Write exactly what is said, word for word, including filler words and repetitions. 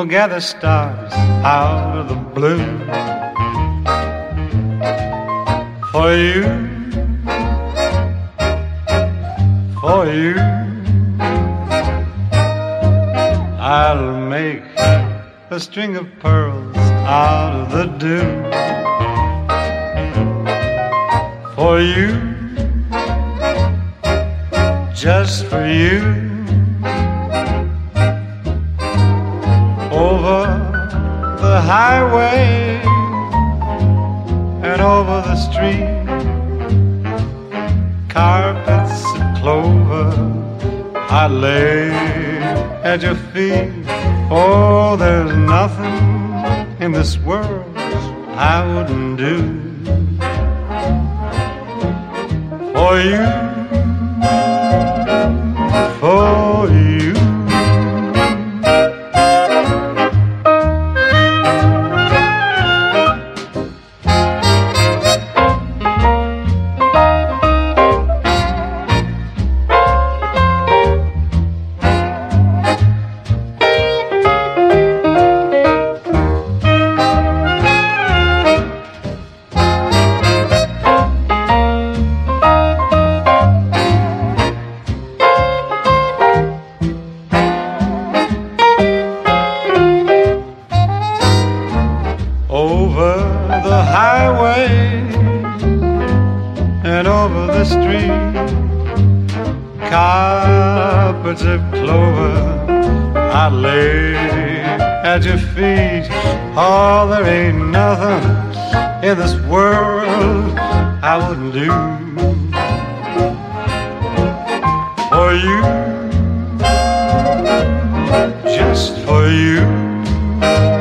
will gather stars out of the blue. For you, for you, I'll make a string of pearls out of the dew. For you, just for you, over the highway and over the street, carpets of clover I lay at your feet. Oh, there's nothing in this world I wouldn't do for you, for you. Over the highway and over the street, carpets of clover I lay at your feet. Oh, there ain't nothing in this world I wouldn't do for you, just for you.